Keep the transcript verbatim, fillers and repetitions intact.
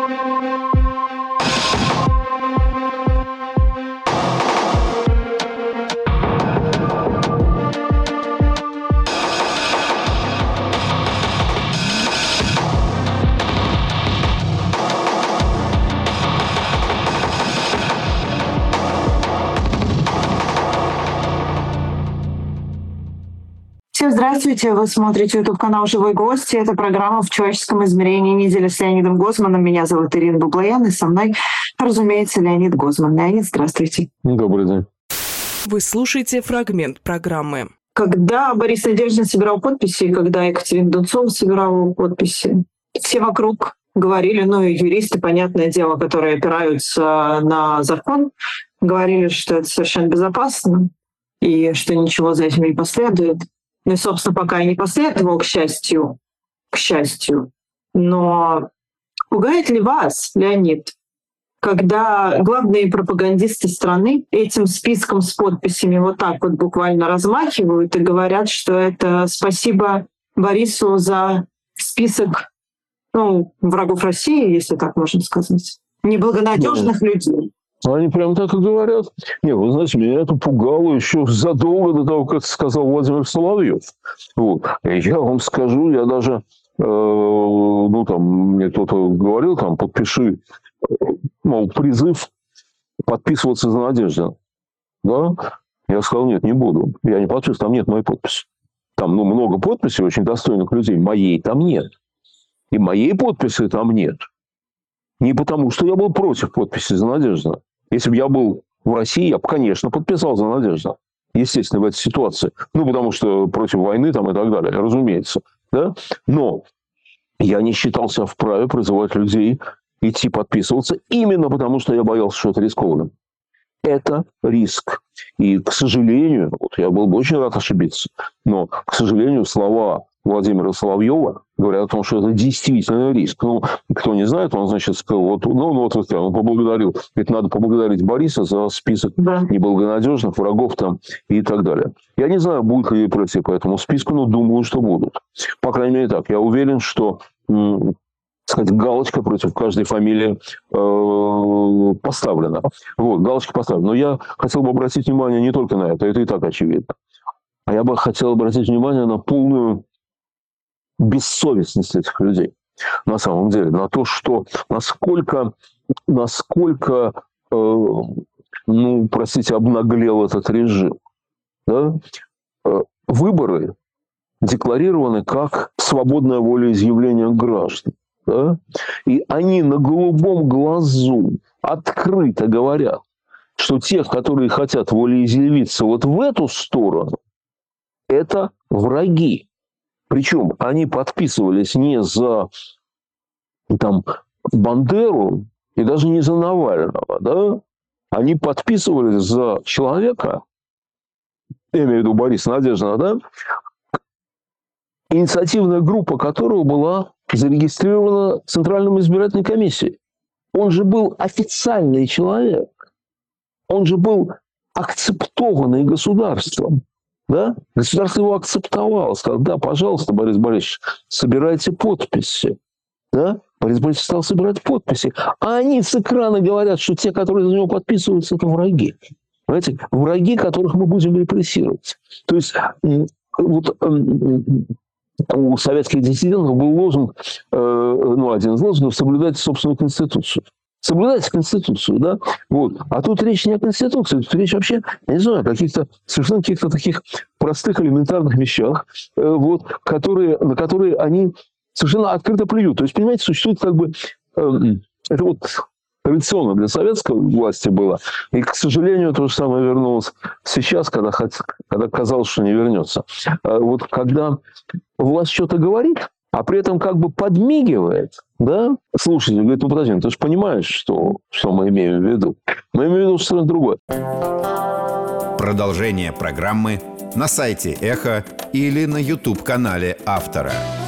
Всем здравствуйте! Вы смотрите YouTube-канал «Живой гость». Это программа «В человеческом измерении. Неделя с Леонидом Гозманом». Меня зовут Ирина Баблоян, и со мной, разумеется, Леонид Гозман. Леонид, здравствуйте. Добрый день. Вы слушаете фрагмент программы. Когда Борис Надеждин собирал подписи, когда Екатерина Дунцова собирала подписи, все вокруг говорили, ну и юристы, понятное дело, которые опираются на закон, говорили, что это совершенно безопасно и что ничего за этим не последует. Ну и, собственно, пока и не последовало, к счастью, к счастью. Но пугает ли вас, Леонид, когда главные пропагандисты страны этим списком с подписями вот так вот буквально размахивают и говорят, что это спасибо Борису за список, ну, врагов России, если так можно сказать, неблагонадежных да. людей? Они прям так и говорят. Не, вы знаете, меня это пугало еще задолго до того, как сказал Владимир Соловьев. Вот. Я вам скажу, я даже, э, ну, там, мне кто-то говорил, там, подпиши, мол, призыв подписываться за Надеждина. Да? Я сказал, нет, не буду. Я не подписываюсь, там нет моей подписи. Там, ну, много подписей очень достойных людей. Моей там нет. И моей подписи там нет. Не потому, что я был против подписи за Надеждина. Если бы я был в России, я бы, конечно, подписал за Надеждина. Естественно, в этой ситуации. Ну, потому что против войны там и так далее, разумеется. Да? Но я не считал себя вправе призывать людей идти подписываться именно потому, что я боялся, что это рискованно. Это риск. И, к сожалению, вот я был бы очень рад ошибиться, но, к сожалению, слова Владимира Соловьева говорят о том, что это действительно риск. Ну, кто не знает, он, значит, сказал, вот, ну, ну, вот, он поблагодарил. Ведь надо поблагодарить Бориса за список да. неблагонадежных врагов там и так далее. Я не знаю, будут ли репрессии по этому списку, но думаю, что будут. По крайней мере, так. Я уверен, что, м- сказать, галочка против каждой фамилии э- поставлена. Вот, галочка поставлена. Но я хотел бы обратить внимание не только на это, это и так очевидно. А я бы хотел обратить внимание на полную бессовестность этих людей. На самом деле. На то, что насколько, насколько э, ну, простите, обнаглел этот режим. Да? Э, выборы декларированы как свободное волеизъявление граждан. Да? И они на голубом глазу открыто говорят, что тех, которые хотят волеизъявиться вот в эту сторону, это враги. Причем они подписывались не за там, Бандеру и даже не за Навального. Да? Они подписывались за человека, я имею в виду Бориса Надеждина, да? Инициативная группа которого была зарегистрирована Центральной избирательной комиссией. Он же был официальный человек. Он же был акцептованный государством. Да? Государство его акцептовало. Сказал, да, пожалуйста, Борис Борисович, собирайте подписи. Да? Борис Борисович стал собирать подписи. А они с экрана говорят, что те, которые за него подписываются, это враги. Понимаете? Враги, которых мы будем репрессировать. То есть, вот у советских диссидентов был лозунг, ну, один из лозунгов, соблюдать собственную конституцию. Соблюдайте Конституцию, да? Вот. А тут речь не о Конституции, тут речь вообще, я не знаю, о каких-то совершенно каких-то таких простых элементарных вещах, э, вот, которые, на которые они совершенно открыто плюют. То есть, понимаете, существует как бы... Э, это вот традиционно для советской власти было. И, к сожалению, то же самое вернулось сейчас, когда, когда казалось, что не вернется. А вот когда власть что-то говорит, а при этом как бы подмигивает, да? Слушайте, говорит, ну подожди, ты же понимаешь, что, что мы имеем в виду. Мы имеем в виду что-то другое. Продолжение программы на сайте Эхо или на YouTube-канале автора.